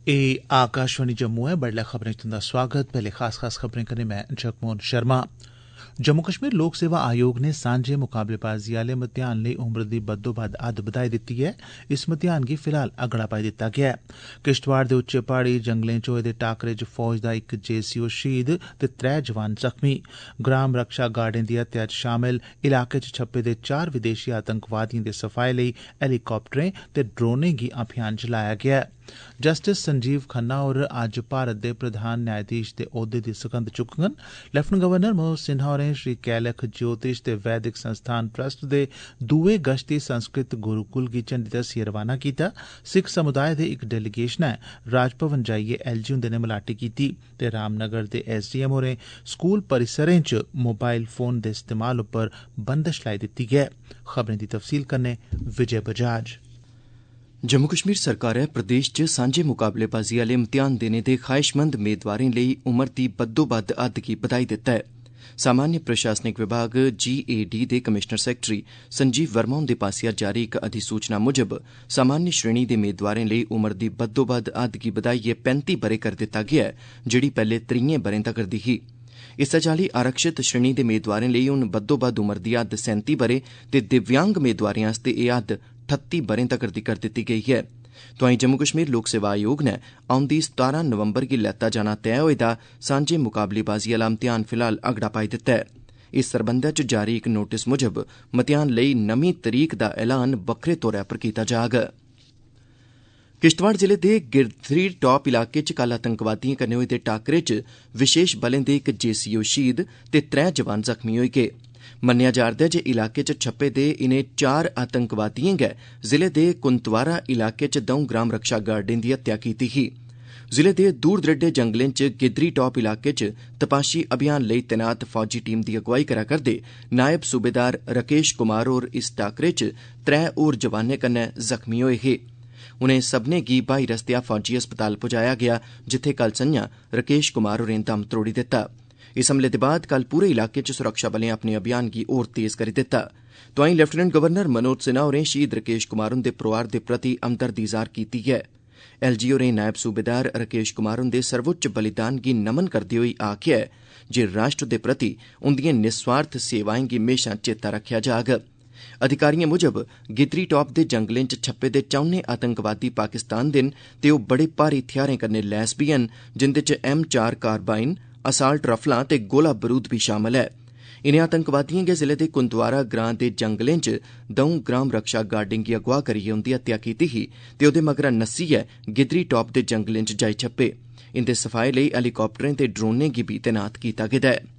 आकाशवाणी जम्मू है। बडलै खबरें च तुंदा स्वागत। पैहले खास खबरें कन्नै मैं जगमोहन शर्मा। जम्मू कश्मीर लोक सेवा आयोग ने सांझे मुकाबलेबाजी आले मतेयान लेई उम्र दी बद्दोबद्द हद बधाई दित्ती ऐ। इस मतेयान गी फिलहाल अगड़ा पाई दित्ता गेआ ऐ। किश्तवाड़ दे उच्चे पहाड़ी जंगलें च होए दे टाकरे च फौज दा इक JCO शहीद ते 3 जवान जख्मी। ग्राम रक्षा गार्डें दी हत्या च शामल इलाके च छप्पे दे 4 विदेशी आतंकवादिएं दे सफाए लेई हेलीकाप्टरें ते ड्रोनें गी अभियान चलाया गेआ ऐ। जस्टिस संजीव खन्ना होर अज्ज भारत दे प्रधान न्यायाधीश दे ओहदे दी सगंध चुकङन। लेफ्टिनेंट गवर्नर मनोज सिन्हा होरें श्री कैलख ज्योतिष ते वैदिक संस्थान ट्रस्ट दे दुए गश्ती संस्कृत गुरुकुल गी झंडी दस्सिए रवाना कीता। सिख समुदाय दे इक डेलीगेशनै राजभवन जाइयै LG हुंदे नै मलाटी कीती ते रामनगर दे SDM होरें स्कूल परिसरें च मोबाइल फोन दे इस्तेमाल उप्पर बंदश लाई दित्ती ऐ। खबरें दी तफसील कन्नै विजय बजाज। जम्मू कश्मीर सरकारै प्रदेश च सांझे मुकाबलेबाजी आले इम्तिहान देने दे ख्वाहिशमंद मेदवारें लेई उम्र दी बद्दोबद्द हद गी बधाई दित्ता ऐ। सामान्य प्रशासनिक विभाग GAD दे कमिशनर सैक्रेटरी संजीव वर्मा हुंदे पास्सेआ जारी इक अधिसूचना मुजब सामान्य श्रेणी दे मेदवारें लेई उम्र दी बद्दोबद्द हद गी बधाइयै 35 ब'रे करी दित्ता गेआ ऐ, जेह्ड़ी पैह्ले 30 ब'रें तगर दी ही। इस्सै चाल्ली आरक्षित श्रेणी दे मेदवारें लेई हुन बद्दोबद्द उम्र दी हद 37 ब'रे ते दिव्यांग मेदवारें आस्तै एह् हद 38 ब'रें तगर दी कर दित्ती गेई ऐ। तोआईं जम्मू कश्मीर लोक सेवा आयोग नै औंदी 17 नवंबर गी लैता जाना तैय होए दा सांझे मुकाबलेबाजी आला इम्तिहान फिलहाल अगड़ा पाई दित्ता ऐ। इस सरबंधै च जारी इक नोटिस मुजब मतेयान लेई नमीं तरीक दा ऐलान बक्खरे तौरा पर कीता जाग। किश्तवाड़ जिले दे गिरथरी टॉप इलाके च कल आतंकवादिएं कन्नै होए दे टाकरे च विशेष बलें दे इक JCO शहीद ते 3 जवान जख्मी होई गे। मन्नेआ जा'रदा ऐ जे इलाके च छप्पे दे इनें 4 आतंकवादिएं गै जिले दे कुंतवारा इलाके च 2 ग्राम रक्षा गार्डें दी हत्या कीती ही। जिले दे दूर दरेडे जंगलें च गिदरी टॉप इलाके च तपाशी अभियान लेई तैनात फौजी टीम दी अगुवाई करा करदे नायब सूबेदार राकेश कुमार होर इस टाकरे च 3 होर जवानें कन्नै जख्मी होए हे। उनें सब्भनें गी ब्हाई रस्तेया फौजी अस्पताल पुजाया गेआ, जित्थे कल संझां राकेश कुमार होरें दम त्रोड़ी दित्ता। इस हमले दे बाद कल पूरे इलाके च सुरक्षा बलें अपने अभियान गी होर तेज करी दित्ता। तोआईं लेफ्टिनेंट गवर्नर मनोज सिन्हा होरें शहीद राकेश कुमार हुंदे परोआर दे प्रति हमदर्दी ज़ाहिर कीती ऐ। LG होरें नायब सूबेदार राकेश कुमार हुंदे सर्वोच्च बलिदान गी नमन करदे होई आखेआ ऐ जे राष्ट्र दे प्रति उंदिएं निस्वार्थ सेवाएं गी म्हेशां चेता रक्खेआ जाग। अधिकारिएं मुजब गिदरी टॉप दे जंगलें च छप्पे दे 4 आतंकवादी पाकिस्तान दे न ते ओह् बड़े भारी हथियारें कन्नै लैस बी हैन, जिंदे च M4 कारबाइन, असाल्ट रफलां ते गोला बरूद भी शामल ऐ। इनें आतंकवादिएं गै जिले दे कुंतवारा ग्रां दे जंगलें च 2 ग्राम रक्षा गार्डें गी अगवा करियै उंदी हत्या कीती ही ते ओह्दे मगरा नस्सियै गिदरी टॉप दे जंगलें च जाई छप्पे। इंदे सफाए लेई हेलीकाप्टरें ते ड्रोनें गी भी तैनात कीता गेदा ऐ।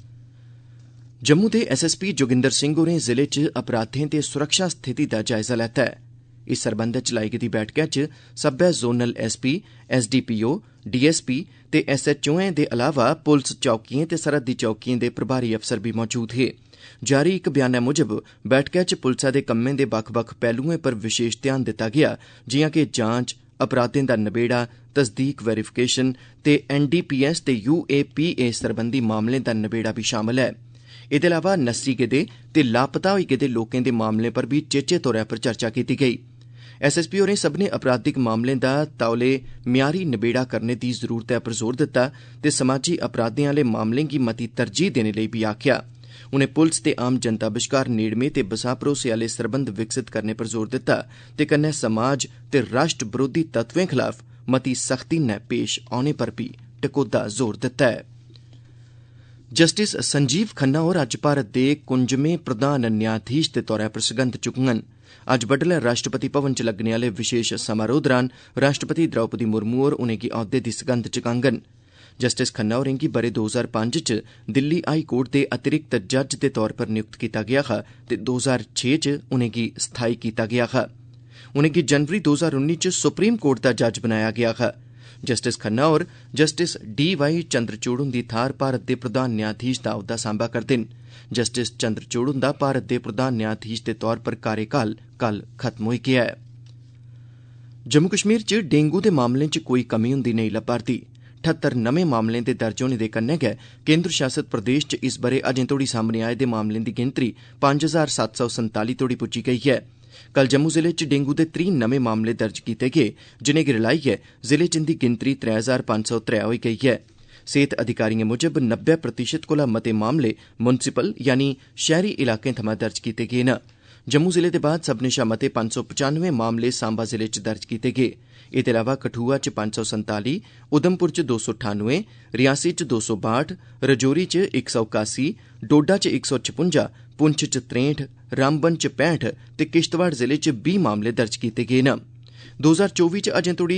जम्मू दे SSP जोगिंदर सिंह होरें जिले च अपराधें ते सुरक्षा स्थिति दा जायजा लैता ऐ। इस सरबंधै च लाई गेदी बैठका च सब्बै जोनल SP, SDPO, DSP ते SHOएं दे अलावा पुलस चौकिएं ते सरहदी चौकिएं दे प्रभारी अफसर भी मौजूद हे। जारी इक बयानै मुजब बैठका च पुलसा दे कम्में दे बक्ख-बक्ख पैहलुएं पर विशेष ध्यान दित्ता गेआ, जिआं कि जांच, अपराधें दा नबेड़ा, तसदीक वेरीफिकेशन ते NDPS ते UAPA सरबंधी मामलें दा नबेड़ा भी शामल ऐ। एह्दे अलावा नस्सी गेदे ते लापता होई गेदे लोकें दे मामलें पर भी चेचे तौरा पर चर्चा कीती गेई। SSP होरें सब्भनें अपराधिक मामलें दा तौले म्यारी नबेड़ा करने दी जरूरतै पर जोर दित्ता ते समाजी अपराधें आह्ले मामलें गी मती तरजीह देने लेई भी आखेआ। उनें पुलस ते आम जनता बश्कार नेड़मे ते बसाह भरोसे आह्ले सरबंध विकसित करने पर जोर दित्ता ते कन्नै समाज ते राष्ट्र बरोधी तत्वें खलाफ मती सख्ती नै पेश औने पर भी टकोह्दा जोर दित्ता ऐ। जस्टिस संजीव खन्ना होर अज्ज भारत दे 51वें प्रधान न्यायाधीश दे तौरा पर सगंध चुकङन। अज्ज बड्डलै राष्ट्रपति भवन च लग्गने आह्ले विशेष समारोह दौरान राष्ट्रपति द्रौपदी मुर्मू होर उनेंगी औह्दे दी सगंध चुकाङन। जस्टिस खन्ना होरें गी ब'रे 2005 च दिल्ली हाई कोर्ट दे अतिरिक्त जज दे तौर पर नियुक्त कीता गेआ हा ते 2006 च उनेंगी स्थाई कीता गेआ हा। उनेंगी जनवरी 2019 च सुप्रीम कोर्ट दा जज बनाया गेआ हा। जस्टिस खन्ना होर जस्टिस D.Y. चंद्रचूड़ हुंदी थाह्र भारत दे प्रधान न्यायाधीश दा औह्दा सांभा करदे न। जस्टिस चंद्रचूड़ हुंदा भारत दे प्रधान न्यायाधीश दे तौर पर कार्यकाल कल खत्म होई गेआ ऐ। जम्मू कश्मीर च डेंगू दे मामलें च कोई कमी हुंदी नेईं लब्भा'रदी। 78 नमें मामलें दे दर्ज होने दे कन्नै गै केंद्र शासित प्रदेश च इस ब'रे अजें तोड़ी सामने आए दे मामलें दी गिनतरी 5747 तोड़ी पुज्जी गेई ऐ। कल जम्मू जिले च डेंगू दे 3 नमें मामले दर्ज कीते गे, जिनेंगी रलाइयै जिले च इंदी गिनतरी 3503 होई गेई ऐ। सेहत अधिकारिएं मुजब 90% कोला मते मामले मुंसिपल यानी शहरी इलाकें थमां दर्ज कीते गे न। जम्मू जिले दे बाद सब्भनें शा मते 595 मामले सांबा जिले च दर्ज कीते गे। एह्दे अलावा कठुआ च 547, उधमपुर च 298, रियासी च 262, रजौरी च 181, डोडा च 156, पुंछ च 63, रामबन च 65 ते किश्तवाड़ जिले च 20 मामले दर्ज कीते गे न। 2024 च अजें तोड़ी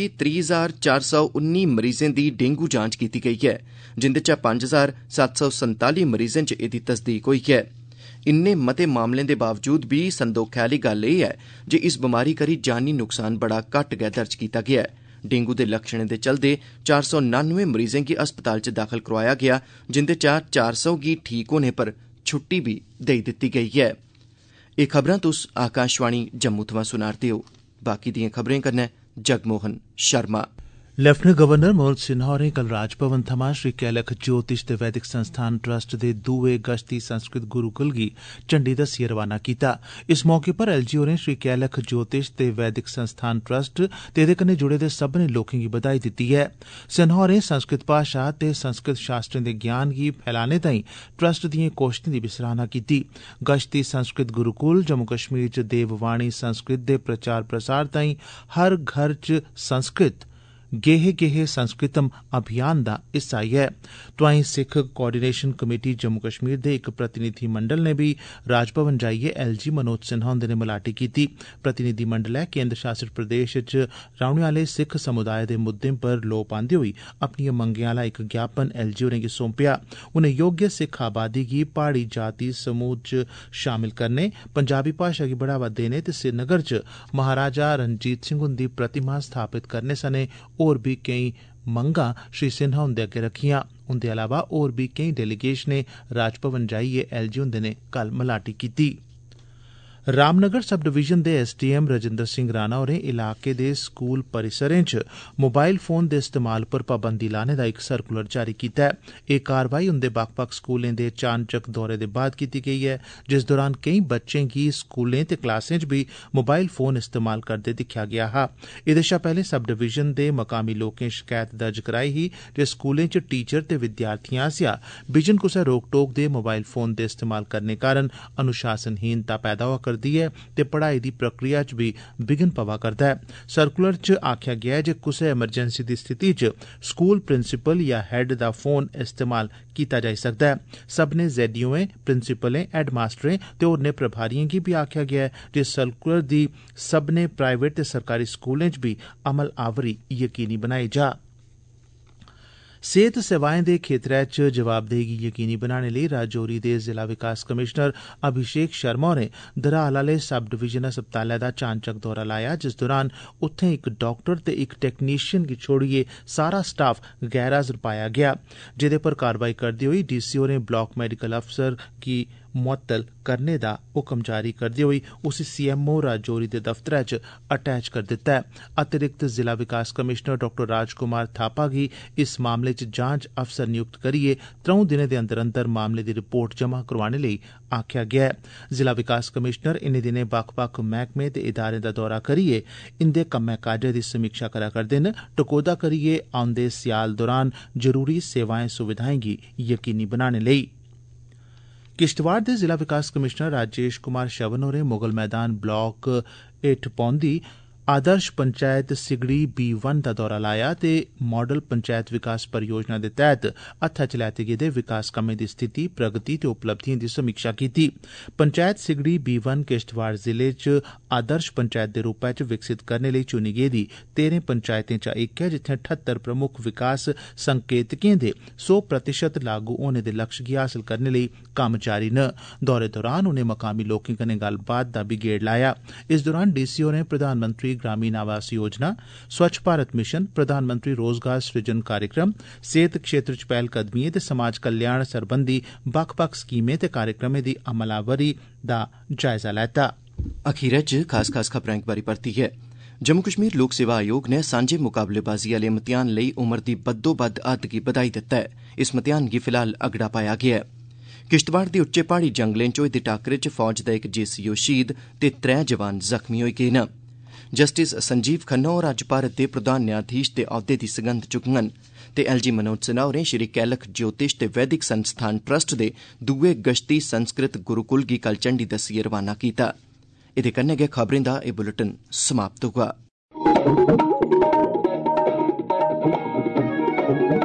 30,419 मरीजें दी डेंगू जांच कीती गेई ऐ, जिंदे चा 5,747 मरीजें च एह्दी तस्दीक होई ऐ। इन्ने मते मामलें दे बावजूद बी संदोखै आह्ली गल्ल एह् ऐ जे इस बमारी करी जानी नुकसान बड़ा घट्ट गै दर्ज कीता गेआ ऐ। डेंगू दे लक्षणें दे चलदे 499 मरीजें गी अस्पताल च दाखल करोआया गेआ, जिंदे चा 400 गी ठीक होने पर छुट्टी बी देई दित्ती गेई ऐ। एह् खबरां तुस आकाशवाणी जम्मू थमां सुना'रदे ओ। बाकी दिएं खबरें कन्नै जगमोहन शर्मा। लेफ्टिनेंट गवर्नर मनोज सिन्हा होरें कल राजभवन थमां श्री कैलख ज्योतिष ते वैदिक संस्थान ट्रस्ट दे दुए गश्ती संस्कृत गुरुकुल गी झंडी दस्सियै रवाना कीता। इस मौके पर एलजी होरें श्री कैलख ज्योतिष ते वैदिक संस्थान ट्रस्ट ते एह्दे कन्नै जुड़े दे सब्भनें लोकें गी बधाई दित्ती ऐ। सिन्हा होरें संस्कृत भाषा ते संस्कृत शास्त्रें दे ज्ञान गी फैलाने ताईं ट्रस्ट दिएं कोशतें दी बी सराहना कीती। गश्ती संस्कृत गुरुकुल जम्मू कश्मीर च देववाणी संस्कृत दे प्रचार प्रसार ताईं हर घर च संस्कृत गेहे गेहे संस्कृतम अभियान दा हिस्सा ऐ। तोआईं सिख कोआर्डिनेशन कमेटी जम्मू कश्मीर दे इक प्रतिनिधिमंडल ने बी राजभवन जाइयै एलजी मनोज सिन्हा हुंदे नै मलाटी कीती। प्रतिनिधिमंडलै केन्द्र शासित प्रदेश च रौह्ने आह्ले सिख समुदाय दे मुद्दें पर लोऽ पांदे होई अपनिएं मंगें आह्ला इक ज्ञापन एलजी होरें गी सौंपेआ। उनें योग्य सिख आबादी गी प्हाड़ी जाति समूह च शामिल करने, पंजाबी भाशा गी बढ़ावा देने ते श्रीनगर च महाराजा रणजीत सिंह हुंदी प्रतिमा स्थापित करने सने होर बी केई मंगां श्री सिन्हा हुंदे अग्गे रखियां। उंदे अलावा होर बी केई डेलीगेशनें राजभवन जाइयै एलजी हुंदे नै कल मलाटी कीती। रामनगर सब डिवीजन दे एसडीएम रजिंदर सिंह राणा होरें इलाके दे स्कूल परिसरें च मोबाइल फोन दे इस्तेमाल पर पाबंदी लाने दा इक सर्कुलर जारी कीता ऐ। एह् कारवाई उंदे बक्ख-बक्ख स्कूलें दे चानचक्क दौरे दे बाद कीती गेई ऐ, जिस दौरान केई बच्चें गी स्कूलें ते क्लासें च बी मोबाइल फोन इस्तेमाल करदे दिक्खेआ गेआ हा। एह्दे शा पैह्ले सब डिवीजन दे मकामी लोकें शकैत दर्ज कराई ही जे स्कूलें च टीचर ते विद्यार्थिएं आसेआ बिजन कुसै रोक टोक दे मोबाइल फोन दे इस्तेमाल करने कारण अनुशासनहीनता पैदा होआ ते पढ़ाई दी प्रक्रिया च बी बिघन पवा करदा ऐ। सर्कुलर च आखेआ गेआ ऐ जे कुसै एमरजेंसी दी स्थिति च स्कूल प्रिंसिपल या हैड दा फोन इस्तेमाल कीता जाई सकदा ऐ। सब्भनें जेडीओएं, प्रिंसिपलें, हैडमास्टरें ते होरनें प्रभारिएं गी बी आखेआ गेआ ऐ जे सर्कुलर दी सब्भनें प्राइवेट ते सरकारी स्कूलें च बी अमल आवरी यकीनी बनाई जा। सेहत सेवाएं दे खेत्तरै च जवाबदेही गी यकीनी बनाने लेई राजौरी दे जिला विकास कमिशनर अभिषेक शर्मा होरें दराल आह्ले सब डिवीजन अस्पतालै दा चानचक्क दौरा लाया, जिस दौरान उत्थें इक डाक्टर ते इक टैक्नीशियन गी छोड़ियै सारा स्टाफ गैर हाजर पाया गेआ, जेह्दे पर कार्रवाई करदे होई डीसी होरें ब्लाक मेडिकल अफसर गी मुअत्तल करने दा हुक्म जारी करदे होई उसी सीएमओ राजौरी दे दफ्तरै च अटैच करी दित्ता ऐ। अतिरिक्त जिला विकास कमिशनर डॉ राजकुमार थापा गी इस मामले च जांच अफसर नियुक्त करियै 3 दिनें दे अंदर अंदर मामले दी रिपोर्ट जमा करोआने लेई आखेआ गेआ ऐ। जिला विकास कमिशनर इनें दिनें बक्ख-बक्ख मैह्कमें ते इदारें दा दौरा करियै इंदे कम्मै काजै दी समीक्षा करा करदे न, टकोह्दा करियै औंदे स्याल दौरान जरूरी सेवाएं सुविधाएं गी यकीनी बनाने लेई। किश्तवाड़ दे जिला विकास कमिशनर राजेश कुमार शवन होरें मुगल मैदान ब्लाक हेठ पौंदी आदर्श पंचायत सिगड़ी B1 दा दौरा लाया ते मॉडल पंचायत विकास परियोजना दे तैह्त हत्थै च लैते गेदे विकास कम्में दी स्थिति, प्रगति ते उपलब्धिएं दी समीक्षा कीती। पंचायत सिगड़ी B1 किश्तवाड़ जिले च आदर्श पंचायत दे रूपै च विकसित करने लेई चुनी गेदी 13 पंचायतें चा इक ऐ, जित्थें 78 प्रमुख विकास संकेतकें दे 100% लागू होने दे लक्ष्य गी हासल करने लेई कम्म जारी न। दौरे दौरान उनें मकामी लोकें कन्नै गल्लबात दा बी गेड़ लाया। इस दौरान डीसी होरें प्रधानमंत्री ग्रामीण आवास योजना, स्वच्छ भारत मिशन, प्रधानमंत्री रोजगार सृजन कार्यक्रम, सेहत क्षेत्र च पैह्लकदमिएं ते समाज कल्याण सरबंधी बक्ख-बक्ख स्कीमें ते कार्यक्रमें दी अमलावरी दा जायजा लैता। अखीरै च खास खबरां इक बारी परतियै। जम्मू कश्मीर लोक सेवा आयोग नै सांझे मुकाबलेबाजी आह्ले इम्तिहान लेई उमर दी बद्धोबद्ध हद्द गी बधाई दित्ता ऐ। इस इम्तिहान गी फिलहाल अगड़ा पाया गेआ ऐ। किश्तवाड़ दे उच्चे पहाड़ी जंगलें च होए दे टाकरे च फौज दा इक JCO शहीद ते 3 जवान जख्मी होई गे न। जस्टिस संजीव खन्ना होर अज्ज भारत दे प्रधान न्यायाधीश दे औहदे दी सगंध चुक्कङन ते LG मनोज सिन्हा होरें श्री कैलख ज्योतिष ते वैदिक संस्थान ट्रस्ट दे दुए गश्ती संस्कृत गुरुकुल गी कल झंडी दस्सिए रवाना कीता। एह्दे कन्नै गै खबरें दा एह् बुलेटिन समाप्त होआ।